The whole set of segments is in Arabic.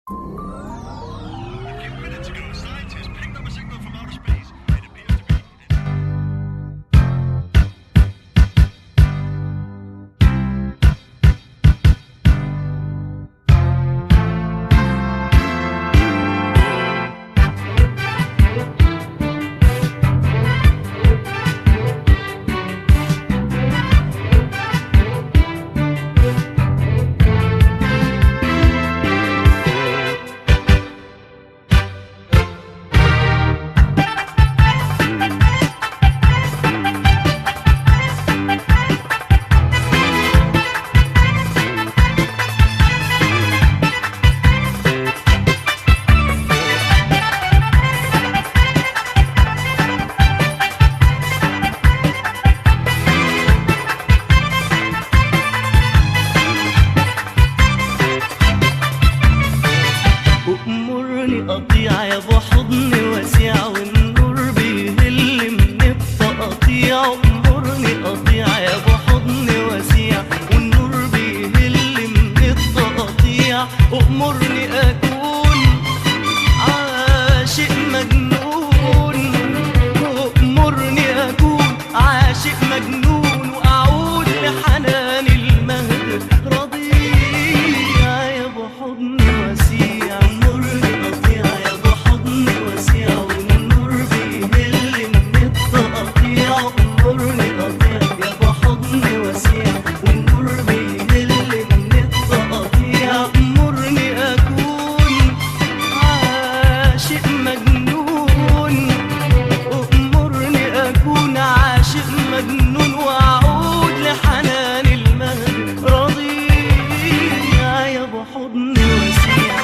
قطيع يا ابو حضن واسع والنور بيهل من التقطيع. امرني قطيع يا ابو حضن واسع والنور بيهل من التقطيع. امرني اكون عاشق مجنون، امرني اكون عاشق مجنون واعود لحنان المهد رضيع يا ابو حضن واسع. مجنون واعود لحنان المهد رضيع يا ابو حضن واسع.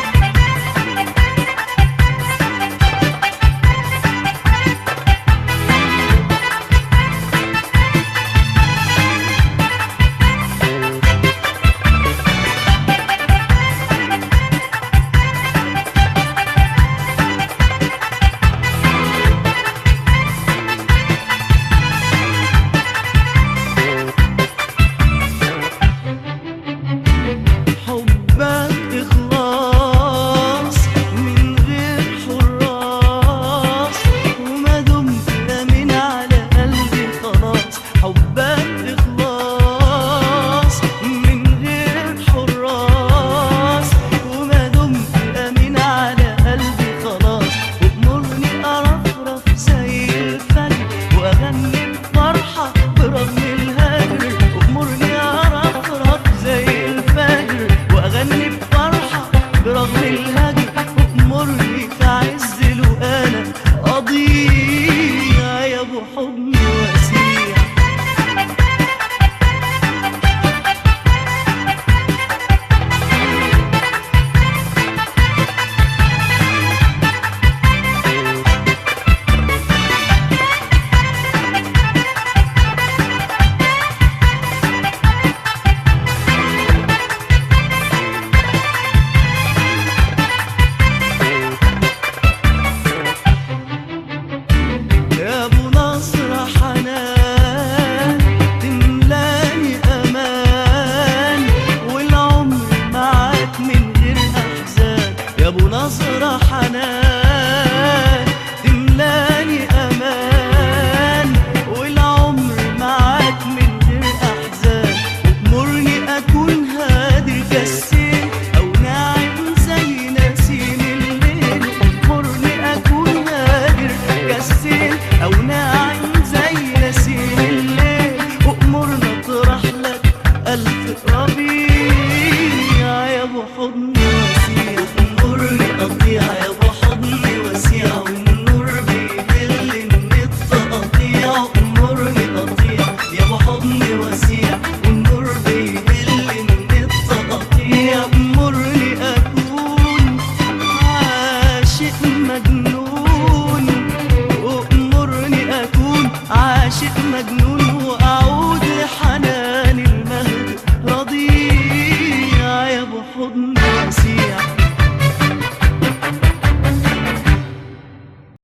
برغم الهجر أمرني في عز الوقانة أضيع يا ابو حضن واسع. يا ابو نظرة حنان تملاني امان والعمر معاك من غير احزان. امرني اكون هادر كالسيل او ناعم زي نسيم الليل. امرني اكون هادر كالسيل او ناعم زي نسيم الليل. وامرنا اطرح لك الف ربيع يا ابو حضن واسع. قطيع يا ابو حضن واسع والنور بيهل من التقطيع. امرني قطيع يا ابو حضن واسع والنور بيهل من التقطيع. امرني اكون عاشق مجنون، وامرني اكون عاشق مجنون